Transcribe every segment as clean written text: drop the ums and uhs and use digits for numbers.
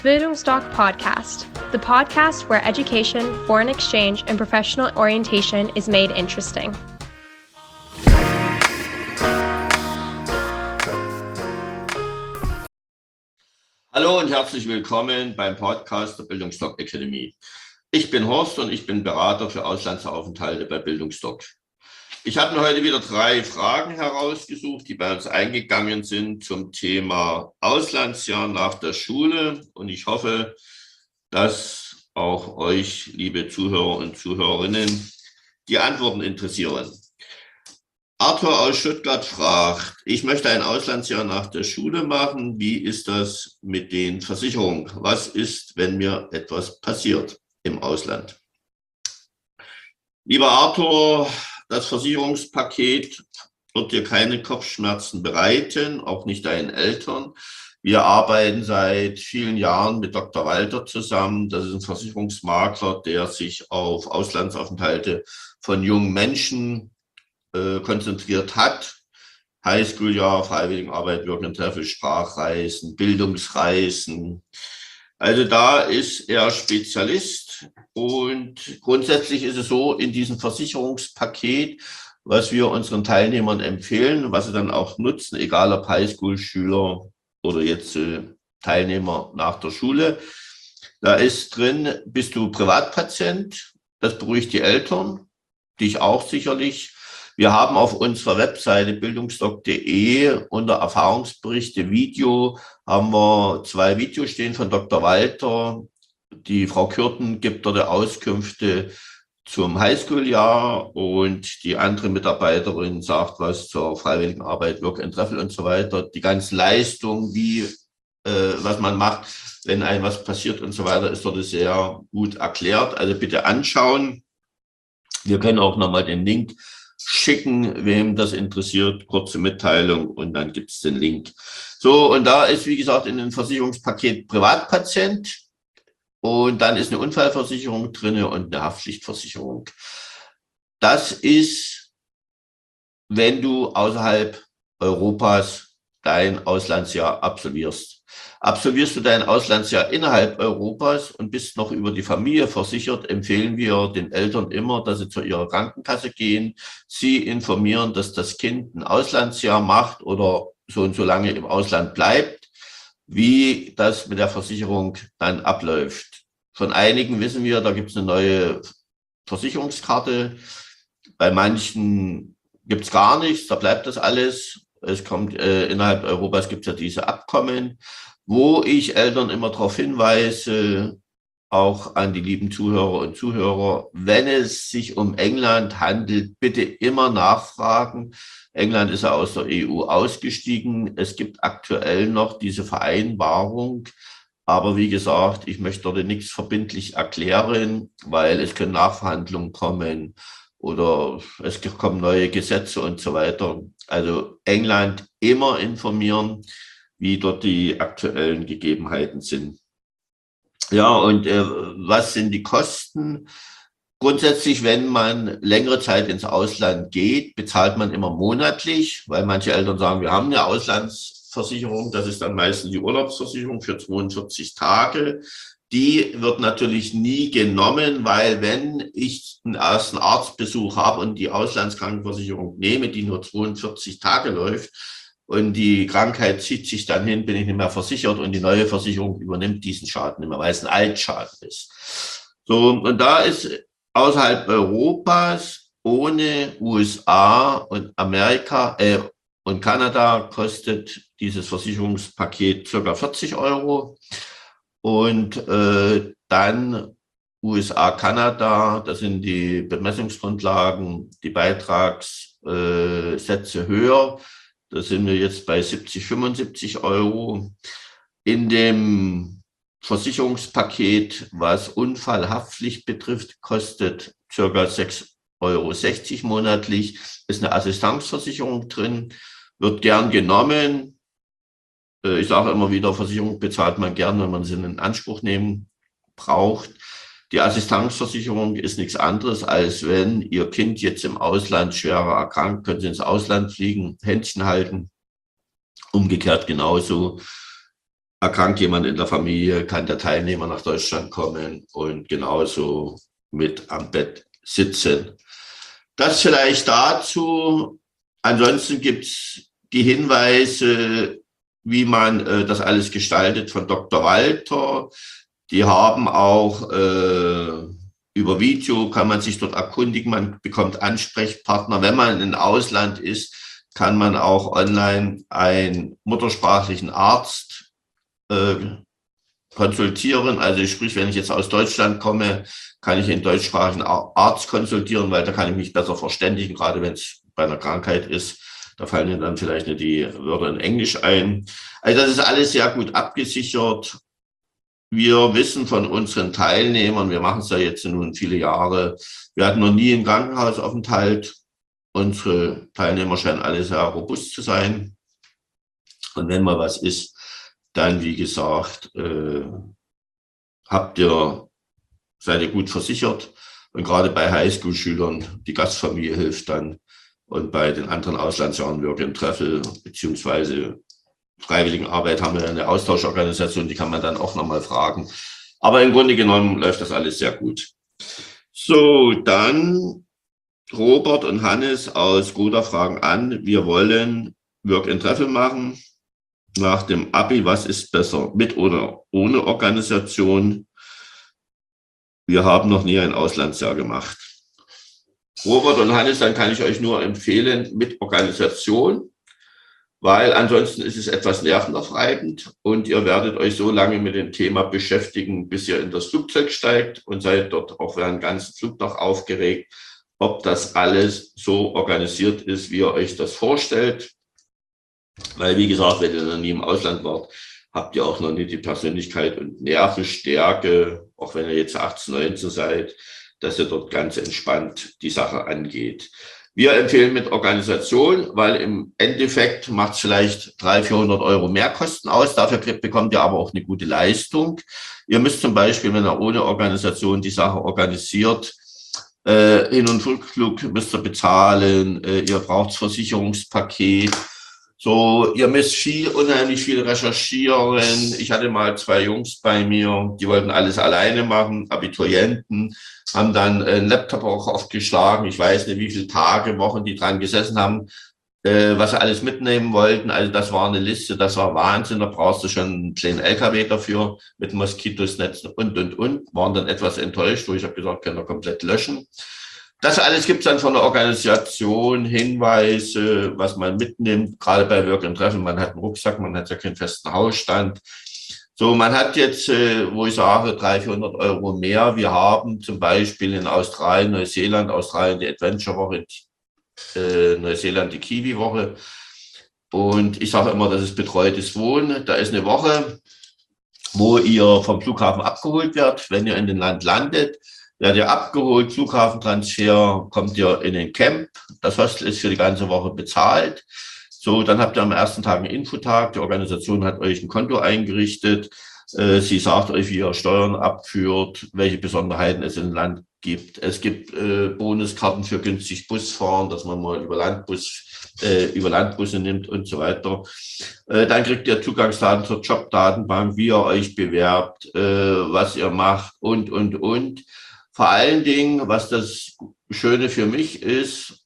Bildungsdoc Podcast, the podcast where education, foreign exchange, and professional orientation is made interesting. Hallo und herzlich willkommen beim Podcast der Bildungsdoc Academy. Ich bin Horst und ich bin Berater für Auslandsaufenthalte bei Bildungsdoc. Ich habe mir heute wieder 3 Fragen herausgesucht, die bei uns eingegangen sind zum Thema Auslandsjahr nach der Schule. Und ich hoffe, dass auch euch, liebe Zuhörer und Zuhörerinnen, die Antworten interessieren. Arthur aus Stuttgart fragt, ich möchte ein Auslandsjahr nach der Schule machen. Wie ist das mit den Versicherungen? Was ist, wenn mir etwas passiert im Ausland? Lieber Arthur, das Versicherungspaket wird dir keine Kopfschmerzen bereiten, auch nicht deinen Eltern. Wir arbeiten seit vielen Jahren mit Dr. Walter zusammen. Das ist ein Versicherungsmakler, der sich auf Auslandsaufenthalte von jungen Menschen konzentriert hat. Highschool-Jahr, Freiwilligenarbeit, Work and Travel, Sprachreisen, Bildungsreisen. Also da ist er Spezialist und grundsätzlich ist es so, in diesem Versicherungspaket, was wir unseren Teilnehmern empfehlen, was sie dann auch nutzen, egal ob Highschool-Schüler oder jetzt Teilnehmer nach der Schule, da ist drin, bist du Privatpatient, das beruhigt die Eltern, dich auch sicherlich. Wir haben auf unserer Webseite bildungsdoc.de unter Erfahrungsberichte Video haben wir 2 Videos stehen von Dr. Walter. Die Frau Kürten gibt dort Auskünfte zum Highschool-Jahr und die andere Mitarbeiterin sagt was zur Freiwilligenarbeit, Work and Travel und so weiter. Die ganzen Leistungen, wie was man macht, wenn einem was passiert und so weiter, ist dort sehr gut erklärt. Also bitte anschauen. Wir können auch nochmal den Link schicken, wem das interessiert, kurze Mitteilung und dann gibt es den Link. So, und da ist, wie gesagt, in dem Versicherungspaket Privatpatient und dann ist eine Unfallversicherung drin und eine Haftpflichtversicherung. Das ist, wenn du außerhalb Europas dein Auslandsjahr absolvierst. Absolvierst du dein Auslandsjahr innerhalb Europas und bist noch über die Familie versichert, empfehlen wir den Eltern immer, dass sie zu ihrer Krankenkasse gehen, sie informieren, dass das Kind ein Auslandsjahr macht oder so und so lange im Ausland bleibt, wie das mit der Versicherung dann abläuft. Von einigen wissen wir, da gibt es eine neue Versicherungskarte, bei manchen gibt es gar nichts, da bleibt das alles. Es kommt innerhalb Europas gibt es ja diese Abkommen, wo ich Eltern immer darauf hinweise, auch an die lieben Zuhörer und Zuhörer, wenn es sich um England handelt, bitte immer nachfragen. England ist ja aus der EU ausgestiegen. Es gibt aktuell noch diese Vereinbarung. Aber wie gesagt, ich möchte dort nichts verbindlich erklären, weil es können Nachverhandlungen kommen oder es kommen neue Gesetze und so weiter. Also England immer informieren, wie dort die aktuellen Gegebenheiten sind. Ja, und was sind die Kosten? Grundsätzlich, wenn man längere Zeit ins Ausland geht, bezahlt man immer monatlich, weil manche Eltern sagen, wir haben eine Auslandsversicherung, das ist dann meistens die Urlaubsversicherung für 42 Tage. Die wird natürlich nie genommen, weil wenn ich einen ersten Arztbesuch habe und die Auslandskrankenversicherung nehme, die nur 42 Tage läuft und die Krankheit zieht sich dann hin, bin ich nicht mehr versichert und die neue Versicherung übernimmt diesen Schaden nicht mehr, weil es ein Altschaden ist. So, und da ist außerhalb Europas ohne USA und Amerika und Kanada kostet dieses Versicherungspaket ca. 40 €. Und dann USA, Kanada, das sind die Bemessungsgrundlagen, die Beitragssätze höher. Da sind wir jetzt bei 70, 75 €. In dem Versicherungspaket, was Unfallhaftpflicht betrifft, kostet ca. 6,60 € monatlich. Ist eine Assistenzversicherung drin, wird gern genommen. Ich sage immer wieder, Versicherung bezahlt man gern, wenn man sie in Anspruch nehmen braucht. Die Assistenzversicherung ist nichts anderes, als wenn Ihr Kind jetzt im Ausland schwerer erkrankt, können Sie ins Ausland fliegen, Händchen halten. Umgekehrt genauso. erkrankt jemand in der Familie, kann der Teilnehmer nach Deutschland kommen und genauso mit am Bett sitzen. Das vielleicht dazu. Ansonsten gibt es die Hinweise, wie man das alles gestaltet von Dr. Walter. Die haben auch über Video, kann man sich dort erkundigen, man bekommt Ansprechpartner. Wenn man im Ausland ist, kann man auch online einen muttersprachlichen Arzt konsultieren. Also sprich, wenn ich jetzt aus Deutschland komme, kann ich einen deutschsprachigen Arzt konsultieren, weil da kann ich mich besser verständigen, gerade wenn es bei einer Krankheit ist. Da fallen mir dann vielleicht nicht die Wörter in Englisch ein. Also das ist alles sehr gut abgesichert. Wir wissen von unseren Teilnehmern, wir machen es ja jetzt nun viele Jahre, wir hatten noch nie einen Krankenhausaufenthalt. Unsere Teilnehmer scheinen alle sehr robust zu sein. Und wenn mal was ist, dann, wie gesagt, seid ihr gut versichert. Und gerade bei Highschool-Schülern, die Gastfamilie hilft dann. Und bei den anderen Auslandsjahren, Work and Travel, beziehungsweise Freiwilligenarbeit, haben wir eine Austauschorganisation, die kann man dann auch nochmal fragen. Aber im Grunde genommen läuft das alles sehr gut. So, dann Robert und Hannes aus Goda fragen an, wir wollen Work and Travel machen. Nach dem Abi, was ist besser, mit oder ohne Organisation? Wir haben noch nie ein Auslandsjahr gemacht. Robert und Hannes, dann kann ich euch nur empfehlen, mit Organisation, weil ansonsten ist es etwas nervenaufreibend und ihr werdet euch so lange mit dem Thema beschäftigen, bis ihr in das Flugzeug steigt und seid dort auch während dem ganzen Flug noch aufgeregt, ob das alles so organisiert ist, wie ihr euch das vorstellt. Weil, wie gesagt, wenn ihr noch nie im Ausland wart, habt ihr auch noch nicht die Persönlichkeit und Nervenstärke, auch wenn ihr jetzt 18, 19 seid, dass ihr dort ganz entspannt die Sache angeht. Wir empfehlen mit Organisation, weil im Endeffekt macht es vielleicht 300, 400 Euro Mehrkosten aus. Dafür bekommt ihr aber auch eine gute Leistung. Ihr müsst zum Beispiel, wenn ihr ohne Organisation die Sache organisiert, Hin- und Rückflug müsst ihr bezahlen, ihr braucht Versicherungspaket. So, ihr müsst unheimlich viel recherchieren. Ich hatte mal 2 Jungs bei mir, die wollten alles alleine machen, Abiturienten, haben dann einen Laptop auch aufgeschlagen. Ich weiß nicht, wie viele Tage, Wochen die dran gesessen haben, was sie alles mitnehmen wollten. Also das war eine Liste, das war Wahnsinn. Da brauchst du schon einen kleinen LKW dafür mit Moskitosnetzen und. Waren dann etwas enttäuscht, wo ich habe gesagt, können wir komplett löschen. Das alles gibt es dann von der Organisation, Hinweise, was man mitnimmt, gerade bei Work and Travel. Man hat einen Rucksack, man hat ja keinen festen Hausstand. So, man hat jetzt, wo ich sage, 300, 400 Euro mehr. Wir haben zum Beispiel in Australien, Australien die Adventure-Woche, Neuseeland die Kiwi-Woche. Und ich sage immer, das ist betreutes Wohnen. Da ist eine Woche, wo ihr vom Flughafen abgeholt werdet, wenn ihr in dem Land landet. Werdet ihr abgeholt, Flughafentransfer, kommt ihr in den Camp. Das Hostel ist für die ganze Woche bezahlt. So, dann habt ihr am ersten Tag einen Infotag. Die Organisation hat euch ein Konto eingerichtet. Sie sagt euch, wie ihr Steuern abführt, welche Besonderheiten es im Land gibt. Es gibt Bonuskarten für günstig Busfahren, dass man mal über Landbusse nimmt und so weiter. Dann kriegt ihr Zugangsdaten zur Jobdatenbank, wie ihr euch bewerbt, was ihr macht und. Vor allen Dingen, was das Schöne für mich ist,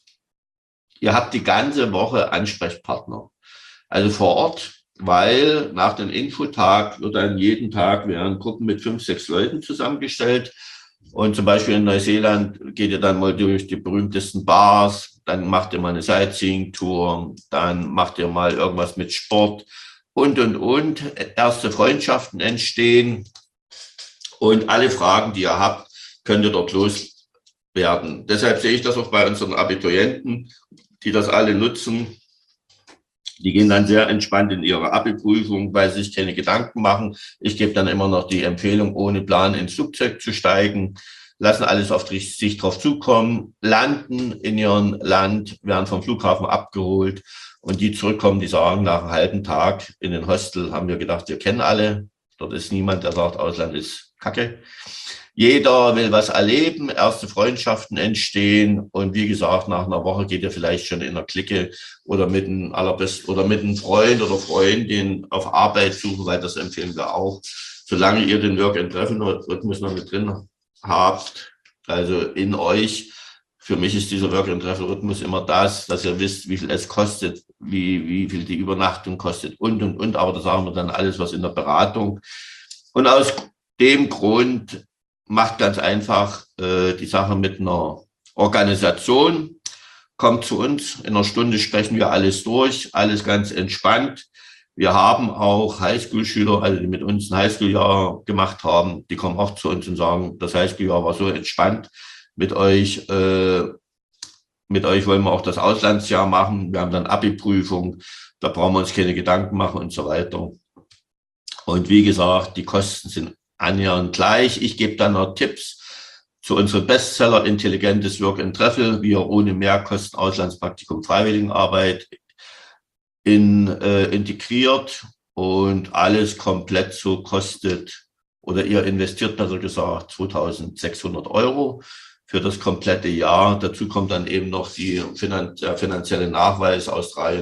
ihr habt die ganze Woche Ansprechpartner. Also vor Ort, weil nach dem Infotag wird dann jeden Tag werden Gruppen mit 5, 6 Leuten zusammengestellt. Und zum Beispiel in Neuseeland geht ihr dann mal durch die berühmtesten Bars, dann macht ihr mal eine Sightseeing-Tour, dann macht ihr mal irgendwas mit Sport und. Erste Freundschaften entstehen und alle Fragen, die ihr habt, könnt ihr dort loswerden. Deshalb sehe ich das auch bei unseren Abiturienten, die das alle nutzen. Die gehen dann sehr entspannt in ihre Abi-Prüfung, weil sie sich keine Gedanken machen. Ich gebe dann immer noch die Empfehlung, ohne Plan ins Flugzeug zu steigen, lassen alles auf sich drauf zukommen, landen in ihrem Land, werden vom Flughafen abgeholt und die zurückkommen, die sagen nach einem halben Tag in den Hostel, haben wir gedacht, wir kennen alle Dort ist niemand, der sagt, Ausland ist Kacke. Jeder will was erleben, erste Freundschaften entstehen und wie gesagt, nach einer Woche geht ihr vielleicht schon in einer Clique oder mit einem Freund oder Freundin auf Arbeit suchen, weil das empfehlen wir auch. Solange ihr den Work-and-Travel-Rhythmus noch mit drin habt, also in euch, für mich ist dieser Work-and-Travel-Rhythmus immer das, dass ihr wisst, wie viel es kostet, wie viel die Übernachtung kostet und. Aber das sagen wir dann alles, was in der Beratung. Und aus dem Grund macht ganz einfach die Sache mit einer Organisation. Kommt zu uns, in einer Stunde sprechen wir alles durch, alles ganz entspannt. Wir haben auch Highschool-Schüler, also die mit uns ein Highschool-Jahr gemacht haben, die kommen auch zu uns und sagen, das Highschool-Jahr war so entspannt. Mit euch wollen wir auch das Auslandsjahr machen. Wir haben dann Abi-Prüfung, da brauchen wir uns keine Gedanken machen und so weiter. Und wie gesagt, die Kosten sind annähernd gleich. Ich gebe dann noch Tipps zu unserem Bestseller Intelligentes Work and Travel, wie ihr ohne Mehrkosten Auslandspraktikum Freiwilligenarbeit integriert und alles komplett so kostet, oder ihr investiert besser gesagt 2.600 € für das komplette Jahr. Dazu kommt dann eben noch der finanzielle Nachweis. Australien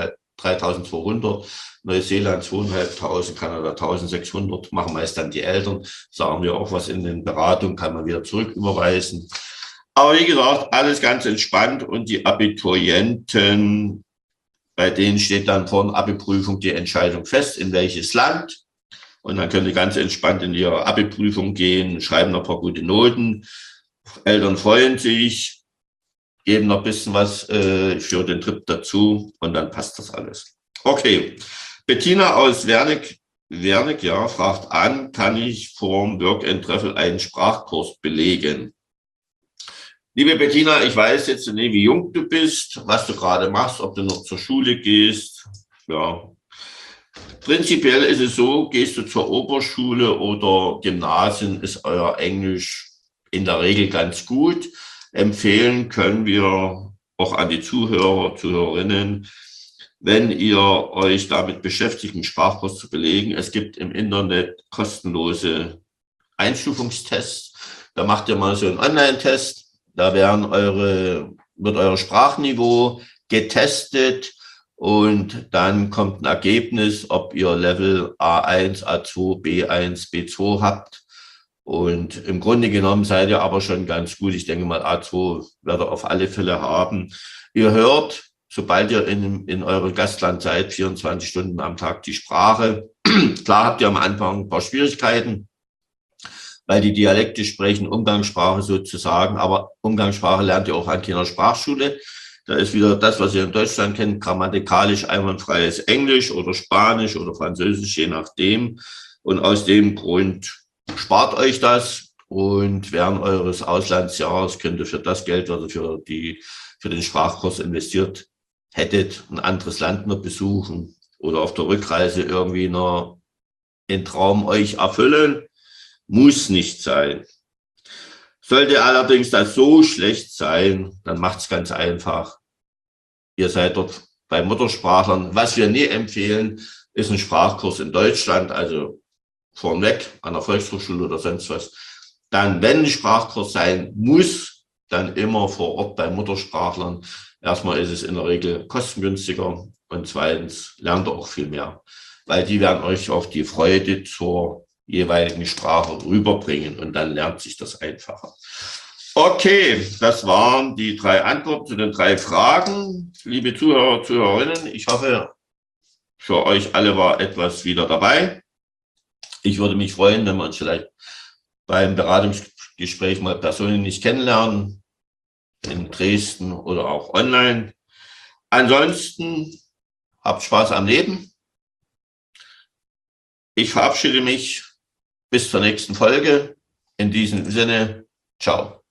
3.200, Neuseeland 2.500, Kanada 1.600, machen meist dann die Eltern, sagen wir auch was in den Beratungen, kann man wieder zurück überweisen. Aber wie gesagt, alles ganz entspannt und die Abiturienten, bei denen steht dann vor der Abi-Prüfung die Entscheidung fest, in welches Land. Und dann können die ganz entspannt in ihre Abi-Prüfung gehen, schreiben noch ein paar gute Noten. Eltern freuen sich, geben noch ein bisschen was für den Trip dazu und dann passt das alles. Okay, Bettina aus Wernig, ja, fragt an, kann ich vorm Work and Travel einen Sprachkurs belegen? Liebe Bettina, ich weiß jetzt nicht, wie jung du bist, was du gerade machst, ob du noch zur Schule gehst. Ja. Prinzipiell ist es so, gehst du zur Oberschule oder Gymnasien, ist euer Englisch in der Regel ganz gut. Empfehlen können wir auch an die Zuhörer, Zuhörerinnen, wenn ihr euch damit beschäftigt, einen Sprachkurs zu belegen. Es gibt im Internet kostenlose Einstufungstests. Da macht ihr mal so einen Online-Test. Da wird euer Sprachniveau getestet und dann kommt ein Ergebnis, ob ihr Level A1, A2, B1, B2 habt. Und im Grunde genommen seid ihr aber schon ganz gut. Ich denke mal, A2 werdet ihr auf alle Fälle haben. Ihr hört, sobald ihr in eurem Gastland seid, 24 Stunden am Tag die Sprache. Klar habt ihr am Anfang ein paar Schwierigkeiten, weil die Dialekte sprechen, Umgangssprache sozusagen. Aber Umgangssprache lernt ihr auch an keiner Sprachschule. Da ist wieder das, was ihr in Deutschland kennt, grammatikalisch einwandfreies Englisch oder Spanisch oder Französisch, je nachdem. Und aus dem Grund spart euch das und während eures Auslandsjahres könnt ihr für das Geld, was ihr für den Sprachkurs investiert hättet, ein anderes Land noch besuchen oder auf der Rückreise irgendwie noch einen Traum euch erfüllen. Muss nicht sein. Sollte allerdings das so schlecht sein, dann macht es ganz einfach. Ihr seid dort bei Muttersprachlern. Was wir nie empfehlen, ist ein Sprachkurs in Deutschland, also vorneweg an der Volkshochschule oder sonst was. Dann, wenn ein Sprachkurs sein muss, dann immer vor Ort bei Muttersprachlern. Erstmal ist es in der Regel kostengünstiger und zweitens lernt ihr auch viel mehr, weil die werden euch auch die Freude zur jeweiligen Sprache rüberbringen und dann lernt sich das einfacher. Okay, das waren die 3 Antworten zu den 3 Fragen. Liebe Zuhörer, Zuhörerinnen, ich hoffe, für euch alle war etwas wieder dabei. Ich würde mich freuen, wenn wir uns vielleicht beim Beratungsgespräch mal persönlich kennenlernen, in Dresden oder auch online. Ansonsten habt Spaß am Leben. Ich verabschiede mich bis zur nächsten Folge. In diesem Sinne, ciao.